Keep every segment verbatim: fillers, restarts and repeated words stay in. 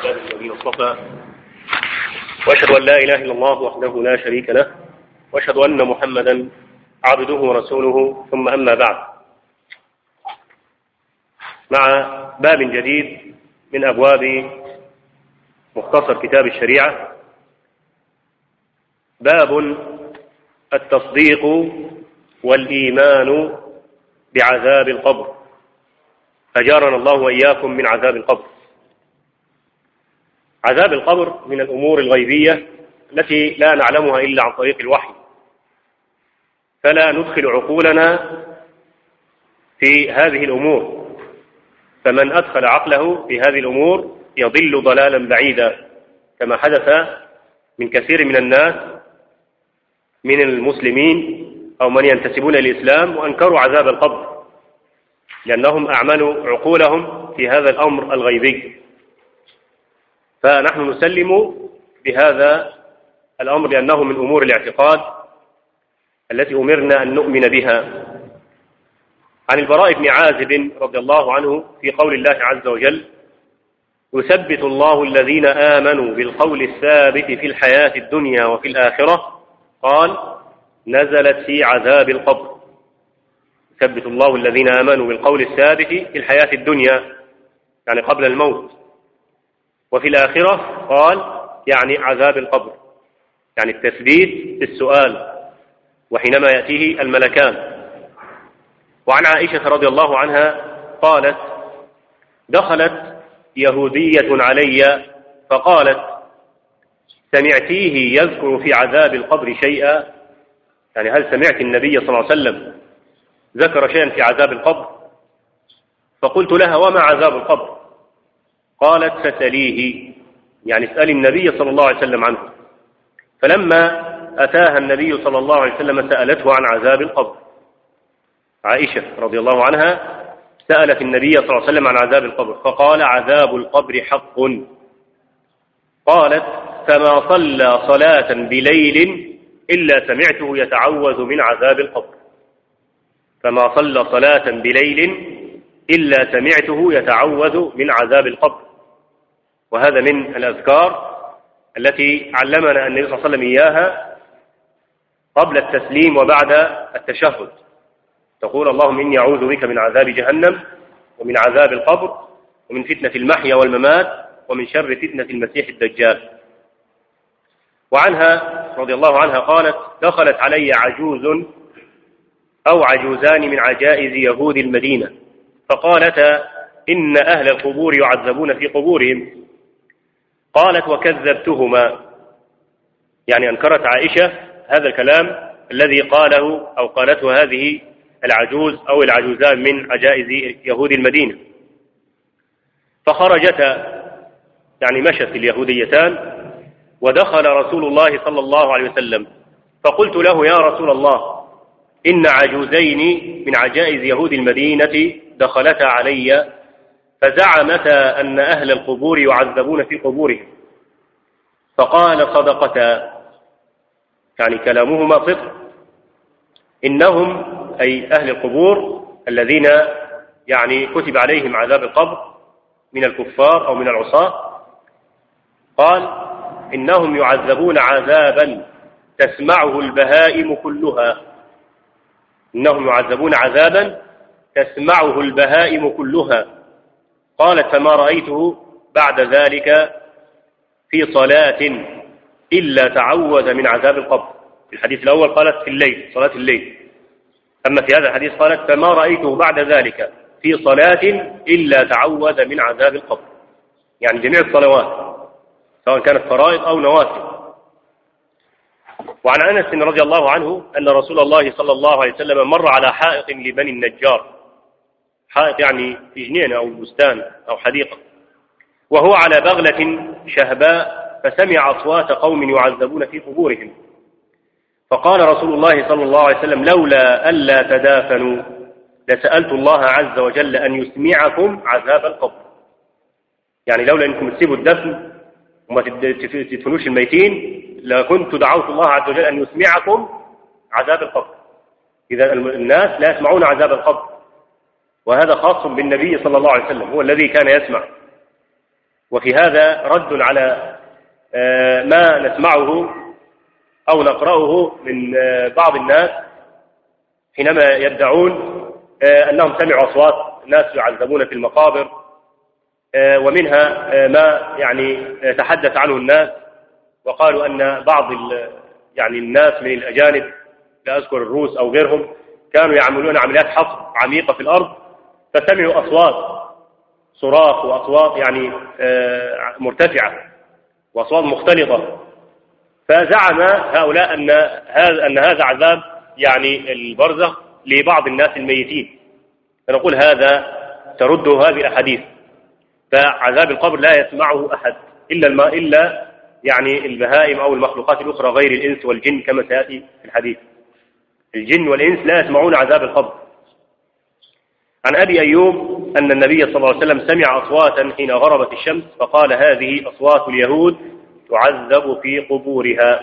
عباد الذين اصطفى، وأشهد أن لا إله إلا الله وحده لا شريك له، وأشهد أن محمدا عبده ورسوله، ثم أما بعد، مع باب جديد من أبواب مختصر كتاب الشريعة، باب التصديق والإيمان بعذاب القبر. أجارنا الله وإياكم من عذاب القبر. عذاب القبر من الأمور الغيبية التي لا نعلمها إلا عن طريق الوحي، فلا ندخل عقولنا في هذه الأمور، فمن أدخل عقله في هذه الأمور يضل ضلالا بعيدا، كما حدث من كثير من الناس من المسلمين أو من ينتسبون الإسلام وأنكروا عذاب القبر، لأنهم أعملوا عقولهم في هذا الأمر الغيبي. فنحن نسلم بهذا الأمر لأنه من أمور الاعتقاد التي أمرنا أن نؤمن بها. عن البراء بن عازب رضي الله عنه في قول الله عز وجل: يثبت الله الذين آمنوا بالقول الثابت في الحياة الدنيا وفي الآخرة، قال: نزلت في عذاب القبر. يثبت الله الذين آمنوا بالقول الثابت في الحياة الدنيا، يعني قبل الموت، وفي الآخرة قال يعني عذاب القبر، يعني التثبيت في السؤال وحينما يأتيه الملكان. وعن عائشة رضي الله عنها قالت: دخلت يهودية علي فقالت: سمعتيه يذكر في عذاب القبر شيئا؟ يعني هل سمعت النبي صلى الله عليه وسلم ذكر شيئا في عذاب القبر؟ فقلت لها: وما عذاب القبر؟ قالت: فسليه، يعني اسأل النبي صلى الله عليه وسلم عنه. فلما أتاها النبي صلى الله عليه وسلم سألته عن عذاب القبر. عائشة رضي الله عنها سألت النبي صلى الله عليه وسلم عن عذاب القبر، فقال: عذاب القبر حق. قالت: فما صلى صلاة بليل إلا سمعته يتعوذ من عذاب القبر. فما صلى صلاة بليل إلا سمعته يتعوذ من عذاب القبر. وهذا من الأذكار التي علمنا النبي صلى الله عليه وسلم إياها قبل التسليم وبعد التشهد. تقول: اللهم إني أعوذ بك من عذاب جهنم ومن عذاب القبر ومن فتنة المحيا والممات ومن شر فتنة المسيح الدجال. وعنها رضي الله عنها قالت: دخلت علي عجوز أو عجوزان من عجائز يهود المدينة، فقالتا: إن أهل القبور يعذبون في قبورهم. قالت: وكذبتهما، يعني أنكرت عائشة هذا الكلام الذي قاله أو قالته هذه العجوز أو العجوزان من عجائز يهود المدينة. فخرجتا، يعني مشت اليهوديتان، ودخل رسول الله صلى الله عليه وسلم، فقلت له: يا رسول الله، إن عجوزين من عجائز يهود المدينة دخلتا علي فزعمتا أن أهل القبور يعذبون في قبورهم. فقال: صدقتا، يعني كلامهما صدق، إنهم أي أهل القبور الذين يعني كتب عليهم عذاب القبر من الكفار أو من العصاة، قال: إنهم يعذبون عذابا تسمعه البهائم كلها. إنهم يعذبون عذابا تسمعه البهائم كلها. قالت: فما رأيته بعد ذلك في صلاة إلا تعوذ من عذاب القبر. في الحديث الأول قالت في الليل، صلاة الليل، أما في هذا الحديث قالت: فما رأيته بعد ذلك في صلاة إلا تعوذ من عذاب القبر، يعني جميع الصلوات سواء كانت فرائض أو نوافل. وعن أنس رضي الله عنه أن رسول الله صلى الله عليه وسلم مر على حائط لبني النجار، حائط يعني في جنينة أو بستان أو حديقة، وهو على بغلة شهباء، فسمع أصوات قوم يعذبون في قبورهم. فقال رسول الله صلى الله عليه وسلم: لولا ألا تدافنوا لسألت الله عز وجل أن يسمعكم عذاب القبر. يعني لولا أنكم تسيبوا الدفن وما تدفنوش الميتين لكنت دعوت الله عز وجل أن يسمعكم عذاب القبر. إذا الناس لا يسمعون عذاب القبر، وهذا خاص بالنبي صلى الله عليه وسلم، هو الذي كان يسمع. وفي هذا رد على ما نسمعه أو نقرأه من بعض الناس حينما يدعون أنهم سمعوا أصوات ناس يعذبون في المقابر، ومنها ما يعني تحدث عنه الناس وقالوا أن بعض يعني الناس من الأجانب، لا أذكر الروس أو غيرهم، كانوا يعملون عمليات حفر عميقة في الأرض فسمعوا أصوات صراخ وأصوات يعني مرتفعة وأصوات مختلطة، فزعم هؤلاء أن هذا أن هذا عذاب يعني البرزخ لبعض الناس الميتين. فنقول هذا ترد هذه الأحاديث، فعذاب القبر لا يسمعه أحد إلا الماء إلا يعني البهائم أو المخلوقات الأخرى غير الإنس والجن كما سيأتي في الحديث. الجن والإنس لا يسمعون عذاب القبر. عن أبي أيوب أن النبي صلى الله عليه وسلم سمع أصواتا حين غربت الشمس فقال هذه أصوات اليهود تعذب في قبورها.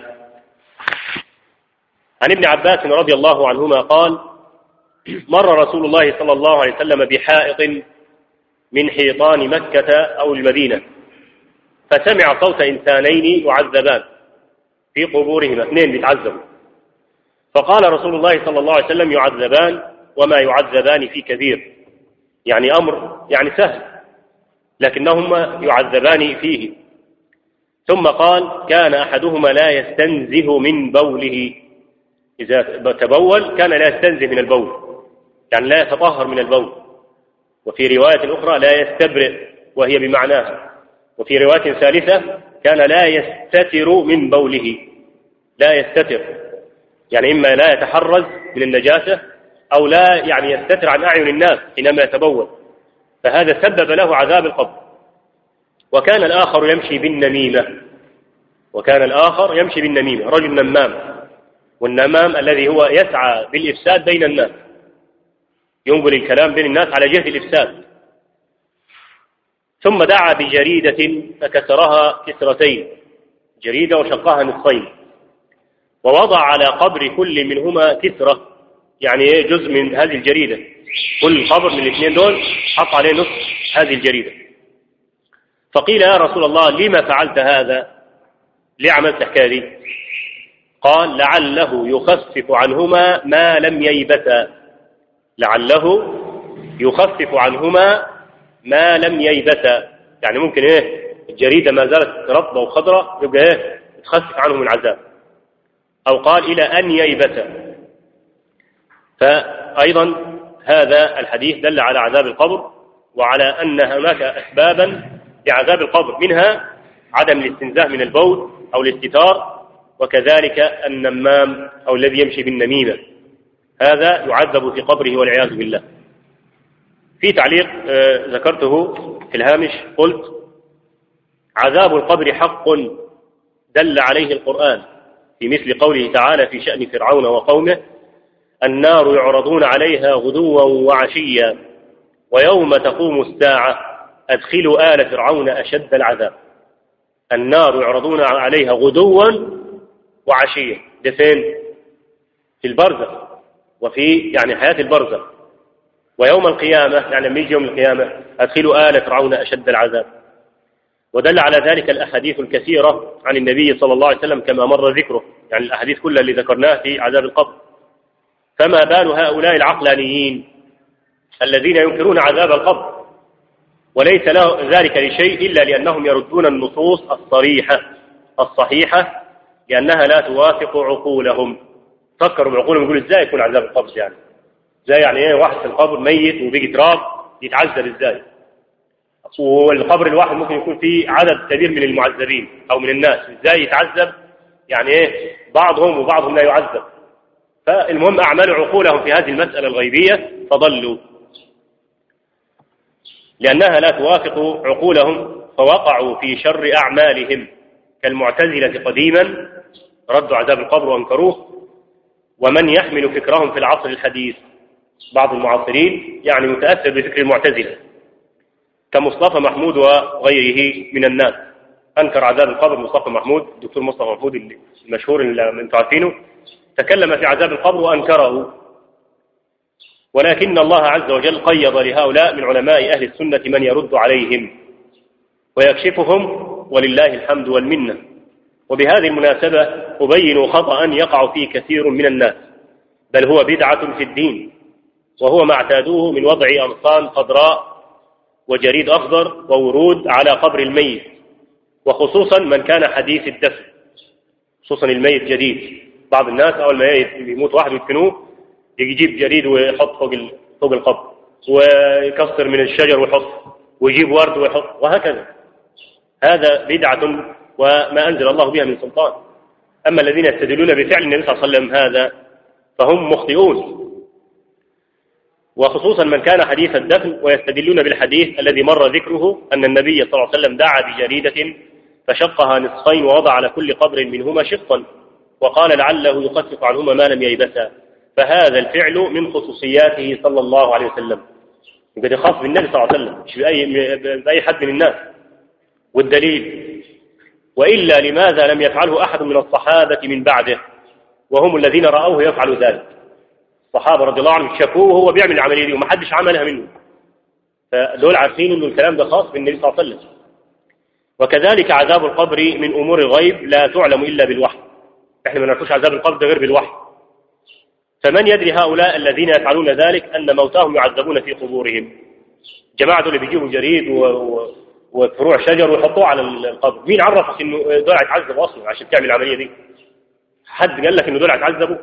عن ابن عباس رضي الله عنهما قال مر رسول الله صلى الله عليه وسلم بحائط من حيطان مكة أو المدينة فسمع صوت إنسانين يعذبان في قبورهما، اثنين بيتعذبوا، فقال رسول الله صلى الله عليه وسلم يعذبان وما يعذبان في كبير، يعني أمر يعني سهل لكنهما يعذبان فيه. ثم قال كان أحدهما لا يستنزه من بوله، إذا تبول كان لا يستنزه من البول، يعني لا يتطهر من البول. وفي رواية أخرى لا يستبرئ وهي بمعناها. وفي رواية ثالثة كان لا يستتر من بوله، لا يستتر يعني إما لا يتحرز من النجاسة أو لا يعني يستتر عن أعين الناس حينما يتبول، فهذا سبب له عذاب القبر. وكان الآخر يمشي بالنميمة، وكان الآخر يمشي بالنميمة، رجل نمام، والنمام الذي هو يسعى بالإفساد بين الناس، ينقل الكلام بين الناس على جهة الإفساد. ثم دعا بجريدة فكسرها كسرتين، جريدة وشقها نصفين، ووضع على قبر كل منهما كسرة، يعني جزء من هذه الجريدة، كل قبر من الاثنين دول حط عليه نصف هذه الجريدة. فقيل يا رسول الله لما فعلت هذا؟ ليه عملت الحكاية دي؟ قال لعله يخفف عنهما ما لم ييبتا، لعله يخفف عنهما ما لم ييبتا، يعني ممكن ايه الجريدة ما زالت رطبة وخضرة يبقى ايه تخفف عنهم العذاب، أو قال إلى أن ييبتا. فأيضا هذا الحديث دل على عذاب القبر وعلى أن هناك أسبابا لعذاب القبر، منها عدم الاستنزاه من البول أو الاستتار، وكذلك النمام أو الذي يمشي بالنميمة هذا يعذب في قبره والعياذ بالله. في تعليق ذكرته في الهامش قلت عذاب القبر حق دل عليه القرآن في مثل قوله تعالى في شأن فرعون وقومه النار يعرضون عليها غدوا وعشيا ويوم تقوم الساعة أدخلوا آل فرعون أشد العذاب. النار يعرضون عليها غدوا وعشيا، ده فين؟ في البرزخ وفي يعني حياة البرزخ. ويوم القيامة يعني لما يجي يوم القيامة أدخلوا آل فرعون أشد العذاب. ودل على ذلك الأحاديث الكثيرة عن النبي صلى الله عليه وسلم كما مر ذكره، يعني الأحاديث كلها اللي ذكرناها في عذاب القبر. فما بال هؤلاء العقلانيين الذين ينكرون عذاب القبر وليس له ذلك لشيء إلا لأنهم يردون النصوص الصريحة الصحيحة لأنها لا توافق عقولهم. فكروا بعقولهم يقولوا إزاي يكون عذاب القبر، يعني زي يعني إيه واحد في القبر ميت وبيجي تراب يتعذب إزاي؟ والقبر الواحد ممكن يكون فيه عدد كبير من المعذبين أو من الناس، إزاي يتعذب؟ يعني إيه بعضهم وبعضهم لا يعذب. فالمهم أعملوا عقولهم في هذه المسألة الغيبية فضلوا لأنها لا توافق عقولهم، فوقعوا في شر أعمالهم كالمعتزلة قديما ردوا عذاب القبر وانكروه، ومن يحمل فكرهم في العصر الحديث بعض المعاصرين يعني متأثر بفكر المعتزلة كمصطفى محمود وغيره من الناس. أنكر عذاب القبر مصطفى محمود، الدكتور مصطفى محمود المشهور اللي انتم عارفينه، تكلم في عذاب القبر وأنكره. ولكن الله عز وجل قيض لهؤلاء من علماء أهل السنة من يرد عليهم، ويكشفهم، ولله الحمد والمنة. وبهذه المناسبة أبين خطأ يقع فيه كثير من الناس، بل هو بدعة في الدين، وهو ما اعتادوه من وضع أغصان خضراء وجريد أخضر وورود على قبر الميت، وخصوصا من كان حديث الدفن، خصوصا الميت جديد. بعض الناس أول ما يموت واحد ويدفنوه يجيب جريد ويحط فوق فوق القبر، ويكسر من الشجر ويحط، ويجيب ورد ويحط، وهكذا. هذا بدعة وما أنزل الله بها من سلطان. أما الذين يستدلون بفعل النبي صلى الله عليه وسلم هذا فهم مخطئون، وخصوصا من كان حديث الدفن، ويستدلون بالحديث الذي مر ذكره أن النبي صلى الله عليه وسلم دعا بجريدة فشقها نصفين ووضع على كل قبر منهما شقا، وقال لعله يخفف عنهما ما لم ييبسا. فهذا الفعل من خصوصياته صلى الله عليه وسلم، يبقى خاص بالنبي صلى الله عليه وسلم، مش بأي, بأي حد من الناس. والدليل: وإلا لماذا لم يفعله أحد من الصحابة من بعده وهم الذين رأوه يفعل ذلك؟ الصحابة رضي الله عنهم شافوه وهو بيعمل العملية دي ومحدش عملها منه، فدول عارفين أن الكلام ده خاص بالنبي صلى الله عليه وسلم. وكذلك عذاب القبر من أمور الغيب لا تعلم إلا بالوحي، احنا ما نعرفوش عذاب القبر ده غير بالوحي. فمن يدري هؤلاء الذين يفعلون ذلك أن موتاهم يعذبون في قبورهم؟ جماعة اللي بيجيبوا جريد و... و... وفروع شجر ويحطوه على القبر، مين عرفك انه دول هيتعذبوا اصلا عشان تعمل العمليه دي؟ حد قال لك انه دول هيتعذبوا؟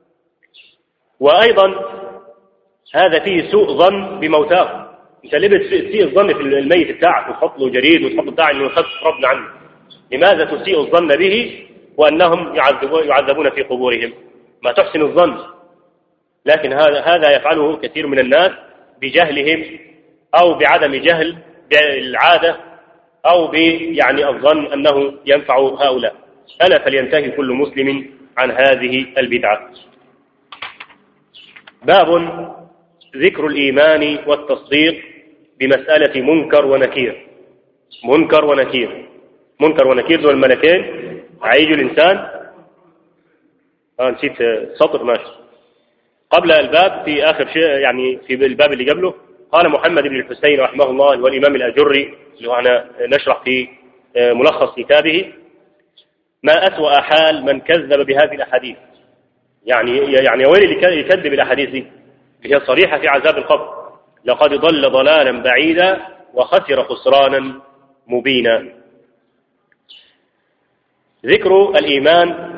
وايضا هذا فيه سوء ظن بموتاهم. انت ليه بتسيء الظن في الميت بتاعك وتحط له جريد وتحط بتاع انه يخفف ربنا عنه؟ لماذا تسيء الظن به وانهم يعذبون في قبورهم؟ ما تحسن الظن. لكن هذا هذا يفعله كثير من الناس بجهلهم او بعدم جهل بالعادة أو ب يعني الظن أنه ينفع هؤلاء. ألا فلينتهي كل مسلم عن هذه البدعة. باب ذكر الإيمان والتصديق بمسألة منكر ونكير. منكر ونكير منكر ونكير دول الملكين هيجوا الإنسان. آه نسيت سطر ماشي قبل الباب في آخر شيء، يعني في الباب اللي قبله قال محمد بن الحسين رحمه الله والإمام الأجري اللي هو أنا نشرح في ملخص كتابه: ما أسوأ حال من كذب بهذه الأحاديث. يعني يعني وين اللي يكذب الأحاديث دي اللي هي صريحة في عذاب القبر؟ لقد ضل ضلالا بعيدا وخسر خسرانا مبينا. ذكر الإيمان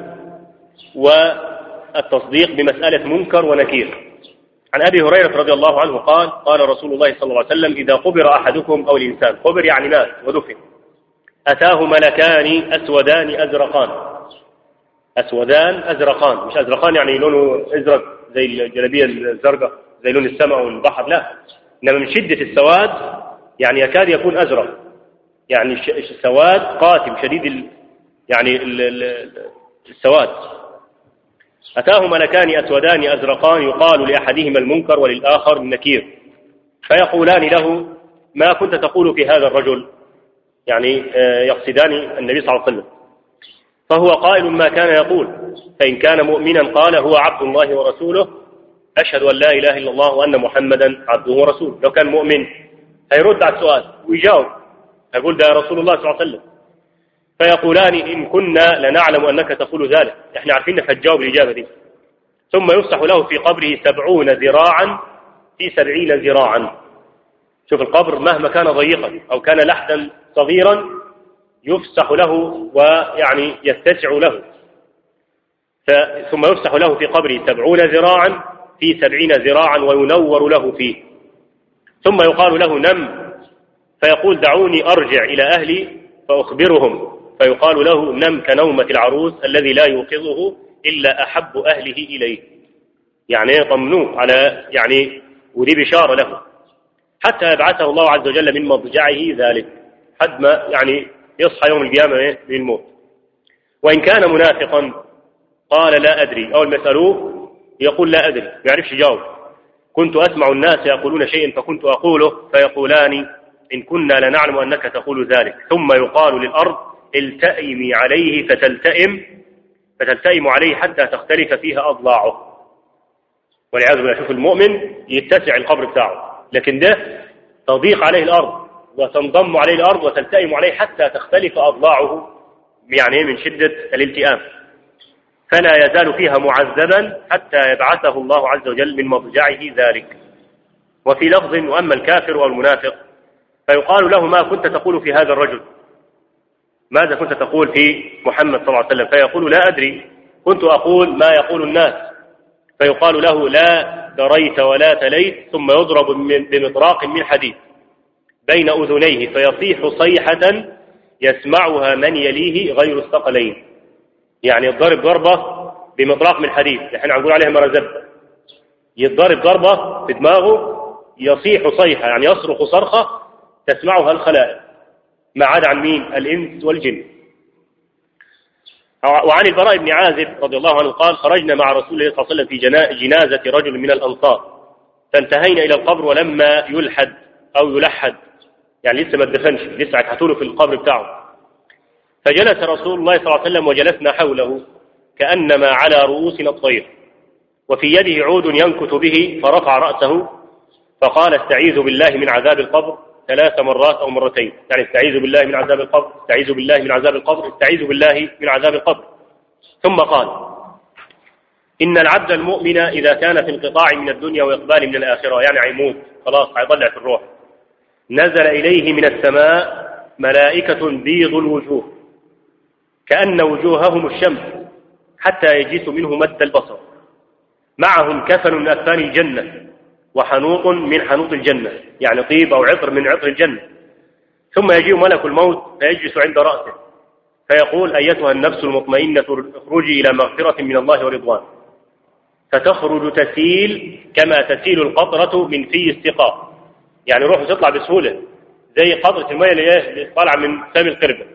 والتصديق بمسألة منكر ونكير. عن أبي هريرة رضي الله عنه قال: قال رسول الله صلى الله عليه وسلم: إذا قبر أحدكم أو الإنسان، قبر يعني مات ودفن، أتاه ملكان أسودان أزرقان. أسودان أزرقان، مش أزرقان يعني لونه أزرق زي الجلابية الزرقاء زي لون السماء والبحر، لا، إنما من شدة السواد يعني يكاد يكون أزرق، يعني السواد قاتم شديد ال يعني ال ال السواد. أتاه ملكان أسودان أزرقان يقال لأحدهما المنكر وللآخر النكير، فيقولان له: ما كنت تقول في هذا الرجل؟ يعني يقصدان النبي صلى الله عليه وسلم. فهو قائل ما كان يقول، فإن كان مؤمنا قال: هو عبد الله ورسوله، أشهد أن لا إله إلا الله وأن محمدا عبده ورسوله. لو كان مؤمن هيرد على السؤال ويجاوب، يقول: ده رسول الله صلى الله عليه وسلم. فيقولان: إن كنا لنعلم أنك تقول ذلك، إحنا عارفين أنك هتجاوب الإجابة دي. ثم يفسح له في قبره سبعون ذراعا في سبعين ذراعا. شوف القبر مهما كان ضيقا أو كان لحدا صغيرا يفسح له ويعني يتسع له. ثم يفسح له في قبره سبعون ذراعا في سبعين ذراعا وينور له فيه. ثم يقال له: نم. فيقول: دعوني أرجع إلى أهلي فأخبرهم. فيقال له: نم كنومة العروس الذي لا يوقظه إلا أحب أهله إليه. يعني يطمنوه على يعني ودي بشارة له حتى يبعثه الله عز وجل من مضجعه ذلك، حد ما يعني يصحى يوم القيامة للموت. وإن كان منافقا قال: لا أدري. أول ما يسألوه يقول: لا أدري، ما يعرفش يجاوب. كنت أسمع الناس يقولون شيئا فكنت أقوله، فيقولان: إن كنا لنعلم أنك تقول ذلك. ثم يقال للأرض: التئمي عليه فتلتئم فتلتئم عليه حتى تختلف فيها أضلاعه. والعياذ بالله. شوف المؤمن يتسع القبر بتاعه، لكن ده تضيق عليه الأرض وتنضم عليه الأرض وتلتئم عليه حتى تختلف أضلاعه يعني من شدة الالتئام، فلا يزال فيها معذبا حتى يبعثه الله عز وجل من مضجعه ذلك. وفي لفظ: وأما الكافر والمنافق فيقال له: ما كنت تقول في هذا الرجل؟ ماذا كنت تقول في محمد صلى الله عليه وسلم؟ فيقول: لا أدري، كنت أقول ما يقول الناس. فيقال له: لا دريت ولا تليت، ثم يضرب بمطراق من حديد بين أذنيه فيصيح صيحة يسمعها من يليه غير الثقلين. يعني يضرب ضربة بمطراق من حديد، احنا نقول عليها مرزب، يضرب ضربة في دماغه يصيح صيحة يعني يصرخ صرخة تسمعها الخلائق ما عدا عن مين؟ الإنس والجن. وعن البراء بن عازب رضي الله عنه قال: خرجنا مع رسول الله صلى الله عليه وسلم في جنازة رجل من الأنصار، فانتهينا إلى القبر ولما يلحد أو يلحد، يعني لسه ما اتدفنش، لسه هتحطوله في القبر بتاعه. فجلس رسول الله صلى الله عليه وسلم وجلسنا حوله كأنما على رؤوسنا الطير، وفي يده عود ينكت به، فرفع رأسه فقال: استعيذ بالله من عذاب القبر ثلاث مرات أو مرتين، يعني استعيذ بالله من عذاب القبر، استعيذ بالله من عذاب القبر، استعيذ بالله من عذاب القبر. ثم قال: إن العبد المؤمن إذا كان في انقطاع من الدنيا وإقبال من الآخرة، يعني هيموت خلاص هيضلع في الروح، نزل إليه من السماء ملائكة بيض الوجوه كأن وجوههم الشمس حتى يجيس منه مد البصر، معهم كفن من أكفان الجنة وحنوط من حنوط الجنة، يعني طيب أو عطر من عطر الجنة. ثم يجيء ملك الموت فيجلس عند رأسه فيقول: أيتها النفس المطمئنة اخرجي إلى مغفرة من الله ورضوان، فتخرج تسيل كما تسيل القطرة من في السقاء، يعني روحه تطلع بسهولة زي قطرة المياه اللي طالعة من فم القربة.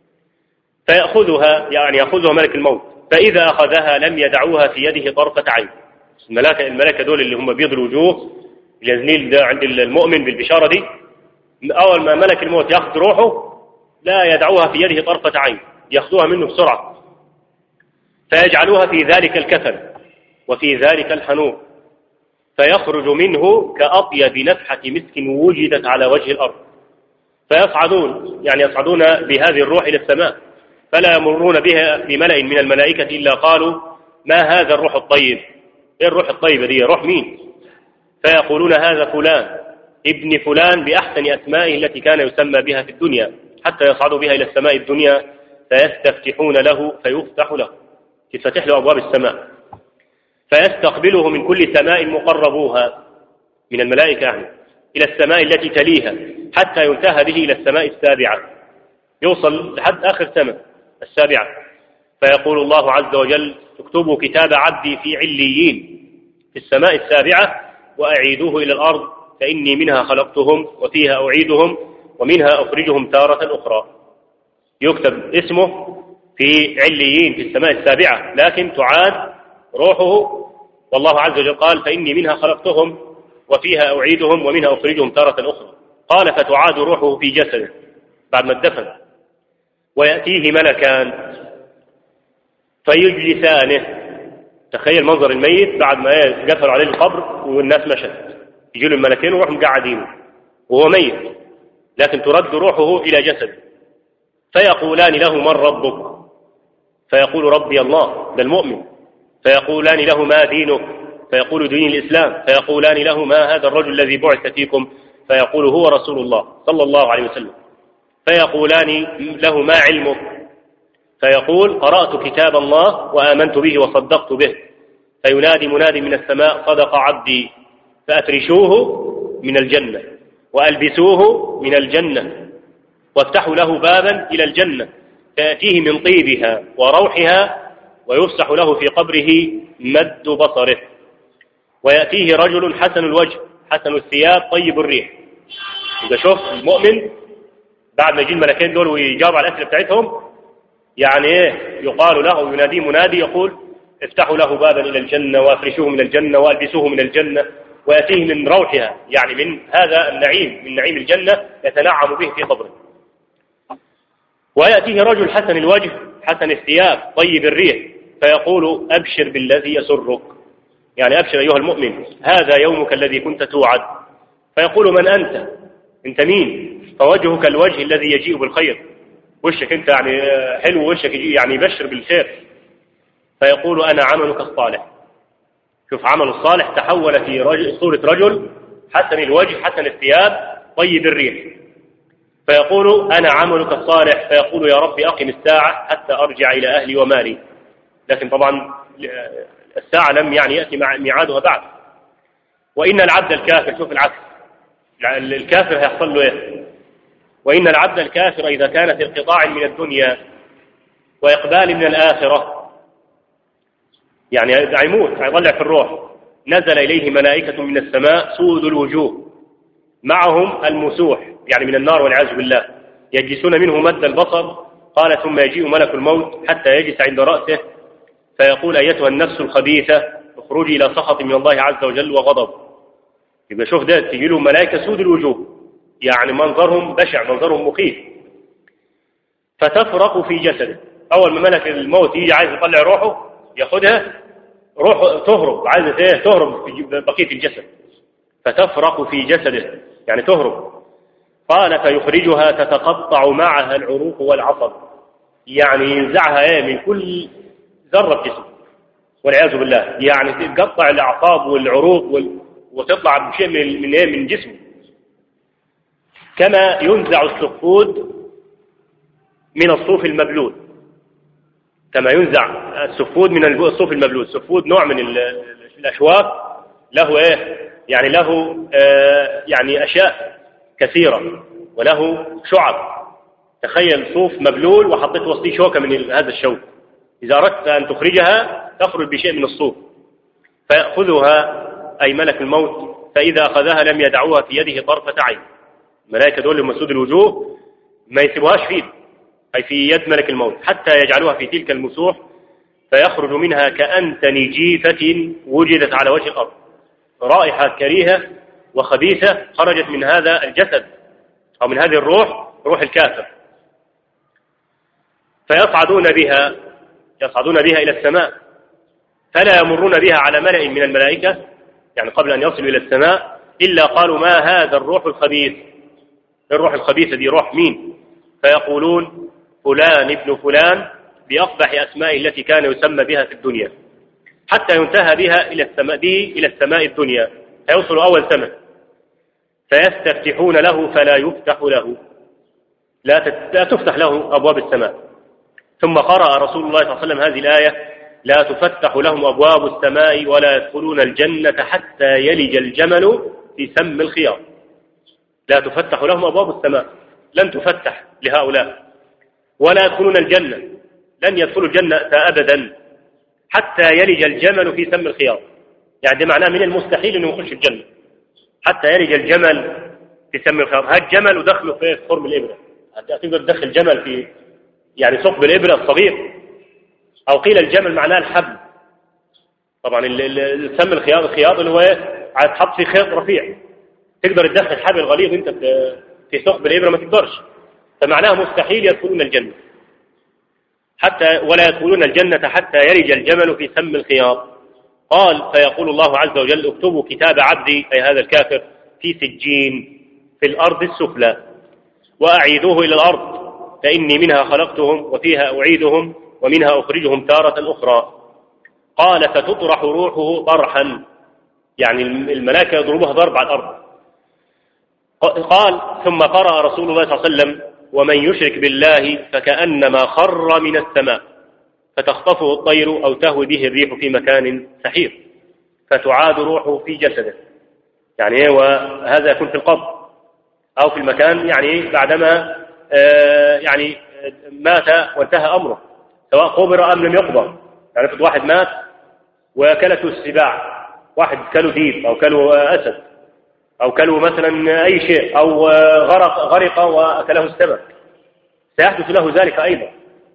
فيأخذها، يعني يأخذها ملك الموت، فإذا أخذها لم يدعوها في يده طرفة عين. الملائكة الملائكة دول اللي هم بيض الوجوه الجزنيل ده عند المؤمن بالبشارة دي، أول ما ملك الموت يأخذ روحه لا يدعوها في يده طرفة عين، يأخذوها منه بسرعة، فيجعلوها في ذلك الكفن وفي ذلك الحنوط، فيخرج منه كأطيب نفحة مسك وجدت على وجه الأرض، فيصعدون، يعني يصعدون بهذه الروح إلى السماء، فلا يمرون بها بملأ من الملائكة إلا قالوا: ما هذا الروح الطيب؟ إيه الروح الطيبة دي؟ روح مين؟ فيقولون: هذا فلان ابن فلان بأحسن أسمائه التي كان يسمى بها في الدنيا، حتى يصعدوا بها إلى السماء الدنيا فيستفتحون له فيفتح له، تفتح له أبواب السماء، فيستقبله من كل سماء مقربوها من الملائكة يعني إلى السماء التي تليها، حتى ينتهى به إلى السماء السابعة، يوصل لحد آخر سماء السابعة. فيقول الله عز وجل: اكتبوا كتاب عبدي في عليين في السماء السابعة وأعيدوه إلى الأرض، فإني منها خلقتهم وفيها أعيدهم ومنها أخرجهم تارة أخرى. يكتب اسمه في عليين في السماء السابعة، لكن تعاد روحه، والله عز وجل قال: فإني منها خلقتهم وفيها أعيدهم ومنها أخرجهم تارة أخرى. قال: فتعاد روحه في جسده بعد ما اتدفن، ويأتيه ملكان فيجلسانه. تخيل منظر الميت بعد ما قفلوا عليه القبر والناس مشت، يجي له الملكين وروح مقعدينه وهو ميت، لكن ترد روحه إلى جسده، فيقولان له: من ربك؟ فيقول: ربي الله، ده المؤمن. فيقولان له: ما دينك؟ فيقول: دين الإسلام. فيقولان له: ما هذا الرجل الذي بعث فيكم؟ فيقول: هو رسول الله صلى الله عليه وسلم. فيقولان له: ما علمك؟ فيقول: قرأت كتاب الله وآمنت به وصدقت به. فينادي مناد من السماء: صدق عبدي، فأفرشوه من الجنة وألبسوه من الجنة وافتحوا له بابا إلى الجنة، فيأتيه من طيبها وروحها، ويفسح له في قبره مد بصره. ويأتيه رجل حسن الوجه حسن الثياب طيب الريح. إذا شوف المؤمن بعد ما يجي الملكين دول ويجاوب على الأسئلة بتاعتهم، يعني إيه؟ يقال له، ينادي منادي يقول: افتحوا له بابا إلى الجنة وأفرشوه من الجنة وألبسوه من الجنة، ويأتيه من روحها، يعني من هذا النعيم، من نعيم الجنة يتنعم به في قبره. ويأتيه رجل حسن الوجه حسن الثياب طيب الريح، فيقول: أبشر بالذي يسرك، يعني أبشر أيها المؤمن، هذا يومك الذي كنت توعد. فيقول: من أنت؟ أنت مين؟ فوجهك الوجه الذي يجيء بالخير، وشك أنت يعني حلو، وشك يعني يبشر بالخير. فيقول أنا عملك الصالح. شوف عمل الصالح تحول في رجل صورة رجل حسن الوجه حسن الثياب طيب الريح، فيقول أنا عملك الصالح، فيقول يا رب أقم الساعة حتى أرجع إلى أهلي ومالي. لكن طبعا الساعة لم يعني يأتي ميعادها بعد. وإن العبد الكافر، شوف العكس، الكافر هيحصل له إيه؟ وإن العبد الكافر إذا كان في انقطاع من الدنيا وإقبال من الآخرة، يعني هيموت هيضلع في الروح، نزل إليه ملائكة من السماء سود الوجوه معهم المسوح يعني من النار والعياذ بالله، يجلسون منه مد البصر. قال ثم يجيء ملك الموت حتى يجلس عند رأسه فيقول أيتها النفس الخبيثة اخرجي إلى سخط من الله عز وجل وغضب. يبقى شوف ده تجي له ملائكة سود الوجوه، يعني منظرهم بشع، منظرهم مخيف. فتفرق في جسده، أول ما ملك الموت يجي عايز يطلع روحه ياخدها، روحه تهرب، عايزة ايه؟ تهرب في بقية الجسد. فتفرق في جسده يعني تهرب. قال فيخرجها تتقطع معها العروق والعصب، يعني ينزعها ايه من كل ذرة جسم والعياذ بالله، يعني تقطع الأعصاب والعروق وال... وتطلع بشيء من من, إيه؟ من جسمه. كما ينزع السفود من الصوف المبلول، كما ينزع السفود من الصوف المبلول. السفود نوع من الأشواك له ايه؟ يعني له آه يعني أشياء كثيرة وله شعب. تخيل صوف مبلول وحطيت وسطيه شوكة من هذا الشوك، إذا أردت أن تخرجها تخرج بشيء من الصوف. فيأخذها أي ملك الموت، فإذا أخذها لم يدعوها في يده طرفة عين. الملائكة دول مسود الوجوه ما يسيبوهاش في أي في يد ملك الموت حتى يجعلوها في تلك المسوح، فيخرج منها كأنتن جيفة وجدت على وجه الأرض، رائحة كريهة وخبيثة خرجت من هذا الجسد أو من هذه الروح، روح الكافر. فيصعدون بها يصعدون بها إلى السماء، فلا يمرون بها على ملأ من الملائكة يعني قبل أن يصلوا إلى السماء إلا قالوا ما هذا الروح الخبيث. الروح الخبيثة دي روح مين؟ فيقولون فلان ابن فلان بأقبح أسماء التي كان يسمى بها في الدنيا، حتى ينتهى بها إلى السماء دي إلى السماء الدنيا، فيوصل أول سماء فيستفتحون له فلا يفتح له، لا تفتح له أبواب السماء. ثم قرأ رسول الله صلى الله عليه وسلم هذه الآية لا تفتح لهم أبواب السماء ولا يدخلون الجنة حتى يلج الجمل في سم الخياط. لا تفتح لهم أبواب السماء، لن تفتح لهؤلاء، ولا يدخلون الجنة، لن يدخلوا الجنة أبدا حتى يلج الجمل في سم الخياط. يعني ده معناه من المستحيل أنه يخش الجنة حتى يلج الجمل في سم الخياط. هذا الجمل ودخله في خرم الإبرة، تقدر تدخل الجمل في يعني ثقب الإبرة الصغير، أو قيل الجمل معناه الحبل. طبعا سم الخياط الخياط اللي هو هتحط في خيط رفيع، تقدر تدخل حبل غليظ انت في ثقب الإبرة ما تقدرش، فمعناه مستحيل يدخلون الجنة حتى ولا يدخلون الجنة حتى يلج الجمل في سم الخياط. قال فيقول الله عز وجل اكتبوا كتاب عبدي أي هذا الكافر في سجين في الأرض السفلى وأعيدوه إلى الأرض فإني منها خلقتهم وفيها أعيدهم ومنها أخرجهم تارة أخرى. قال فتطرح روحه طرحا، يعني الملائكة يضربها ضرب على الأرض. قال ثم قرأ رسول الله صلى الله عليه وسلم ومن يشرك بالله فكأنما خر من السماء فتخطفه الطير أو تهوي به الريح في مكان سحيق فتعاد روحه في جسده، يعني وهذا يكون في القبر أو في المكان يعني بعدما آه يعني مات وانتهى أمره، سواء قبر أم لم يقبر. يعني في واحد مات وكلته السباع، واحد كله ديب أو كله أسد أو كله مثلا أي شيء، أو غرق غرق وأكله السمك، سيحدث له ذلك أيضا.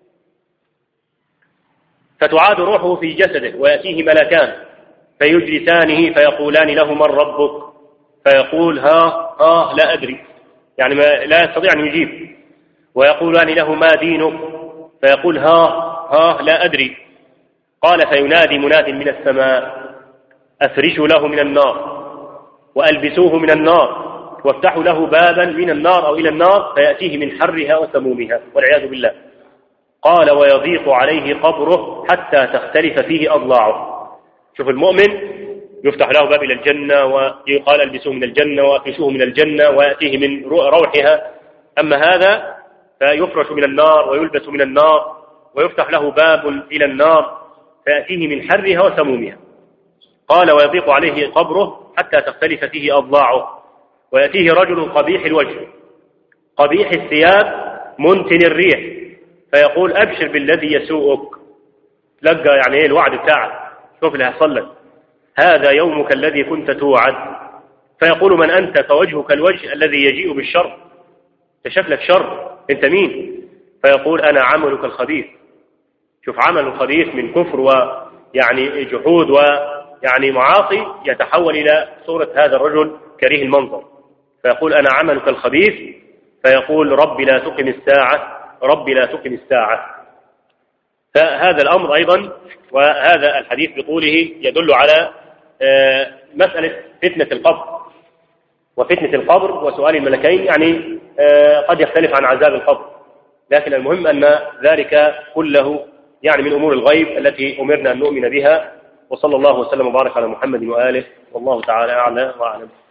فتعاد روحه في جسده ويأتيه ملكان فيجلسانه فيقولان له من ربك؟ فيقول ها ها لا أدري، يعني ما لا يستطيع أن يجيب. ويقولان له ما دينك؟ فيقول ها ها لا أدري. قال فينادي مناد من السماء أفرشوا له من النار وألبسوه من النار وافتحوا له بابا من النار أو إلى النار فيأتيه من حرها وسمومها والعياذ بالله. قال ويضيق عليه قبره حتى تختلف فيه أضلاعه. شوف المؤمن يفتح له باب إلى الجنة ويقال البسوه من الجنة وأفرشوه من الجنة ويأتيه من روحها، أما هذا فيفرش من النار ويلبس من النار ويفتح له باب إلى النار فيأتيه من حرها وسمومها. قال ويضيق عليه قبره حتى تختلف فيه أضلاعه، ويأتيه رجل قبيح الوجه قبيح الثياب منتن الريح فيقول أبشر بالذي يسوءك، لقى يعني ايه الوعد بتاعك، شوف اللي هيحصل لك، هذا يومك الذي كنت توعد. فيقول من أنت؟ فوجهك الوجه الذي يجيء بالشر، تشكلك شر، أنت مين؟ فيقول أنا عملك الخبيث. شوف عمل الخبيث من كفر ويعني جحود ويعني معاصي يتحول إلى صورة هذا الرجل كريه المنظر، فيقول أنا عملك الخبيث، فيقول ربي لا تقم الساعة، ربي لا تقم الساعة. فهذا الأمر أيضا وهذا الحديث بطوله يدل على مسألة فتنة القبر، وفتنة القبر وسؤال الملكين يعني قد يختلف عن عذاب القبر، لكن المهم أن ذلك كله يعني من أمور الغيب التي أمرنا أن نؤمن بها. وصلى الله وسلم وبارك على محمد وآله، والله تعالى أعلى وأعلم.